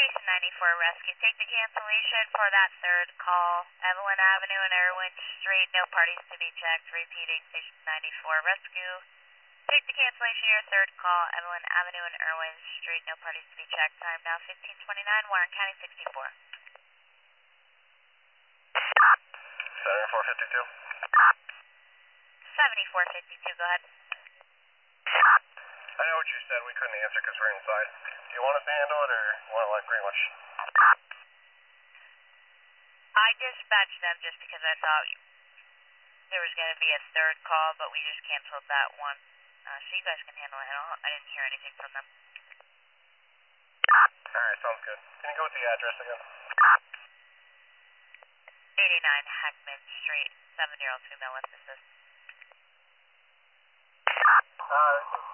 Station 94 Rescue. Take the cancellation for that third call. Evelyn Avenue and Irwin Street, no parties to be checked. Repeating, Station 94 Rescue. Take the cancellation of your third call. Evelyn Avenue and Irwin Street, no parties to be checked. Time now 15:29, Warren County 64. 7452. 7452, go ahead. I know what you said, we couldn't answer because we're inside. Do you want us to handle it, or want to let Greenwich? I dispatched them just because I thought there was going to be a third call, but we just canceled that one. So you guys can handle it. I didn't hear anything from them. Alright, sounds good. Can you go with the address again? 89 Heckman Street, 7-year-old female with assist.